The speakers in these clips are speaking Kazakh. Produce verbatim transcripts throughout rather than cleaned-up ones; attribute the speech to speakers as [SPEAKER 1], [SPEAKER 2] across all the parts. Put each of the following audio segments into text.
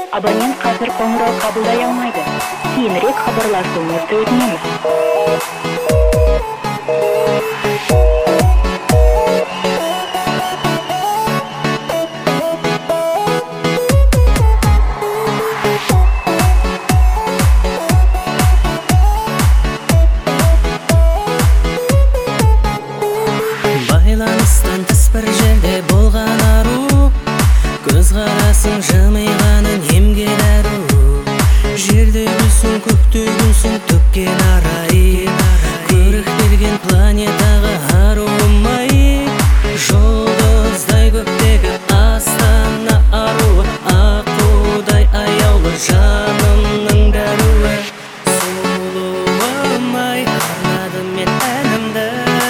[SPEAKER 1] Абонент қазір қоңырау қабылдай алмайды. Кейінірек хабарласуыңызды өтінеміз.
[SPEAKER 2] Байланыстан тыс бір жерде болған ару, көз қарасың жымиғанын емген ару. Жерде гүлсің, көкте гүлсің, төккен арай, көрік берген планетаға аруым-ай. Жұлдыздай көктегі астана аруы, аққудай аяулы жанымның дәруі. Сұлуым-ай, арнадым мен әнімді,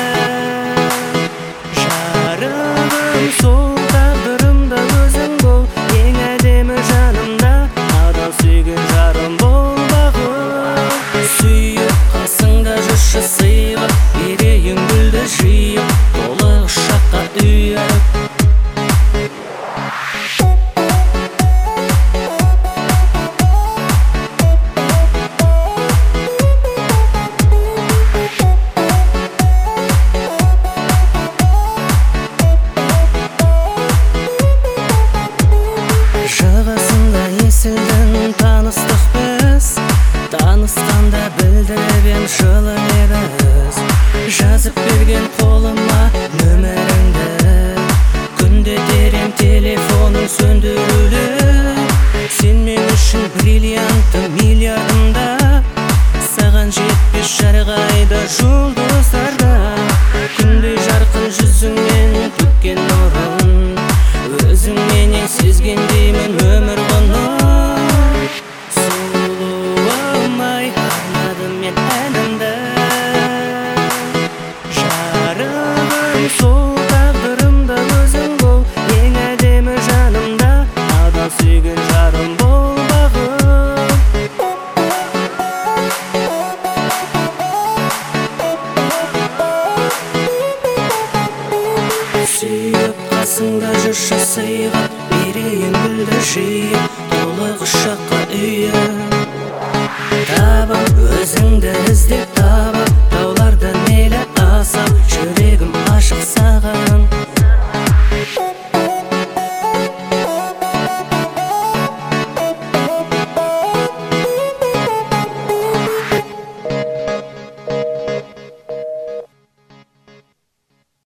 [SPEAKER 2] сол тағдырымда өзің бол, ең әдемі жанымда, адал сүйген жарым бол бағым. Сүйіп қасыңда жүрші сыйғып, берейін гүлді жиып, толы ұшаққа үйіп. Жағасында есілдің таныстық біз, танысқанда білдіріп ем жылы лебіз. Жазып берген қолыма нөміріңді, күнде терем телефоның сөндірулі. Сен мен үшін бриллиантты миллиардымда, саған жетпес жарық айда жұлдыздарда. Күндей жарқын жүзіңнен төккен нұрын, өзіңменен сезгендеймін өмір құнын. Сұлуым-ай, арнадым мен әнімді, жарығым, сол тағдырымда өзің бол, ең әдемі жанымда, адал сүйген жарым бол бағым. Сүйіп қасыңда жүрші сыйғып, берейін гүлді жиып, толы құшаққа үйіп. Табам өзіңді іздеп табам, таулардан мейлі асам, жүрегім ашықса